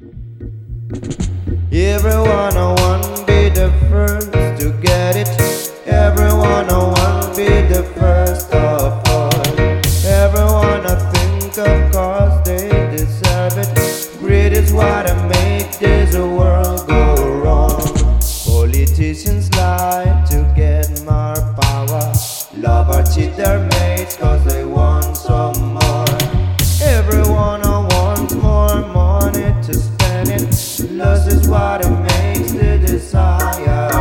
Everyone I want be the first to get it. Everyone I want be the first of all. Everyone I think of cause they deserve it. Greed is what I make this world go wrong. Politicians lie to get more power. Love or cheat their mates cause they want some more. Everyone I want more money to spend it. Lust is what it makes the desire.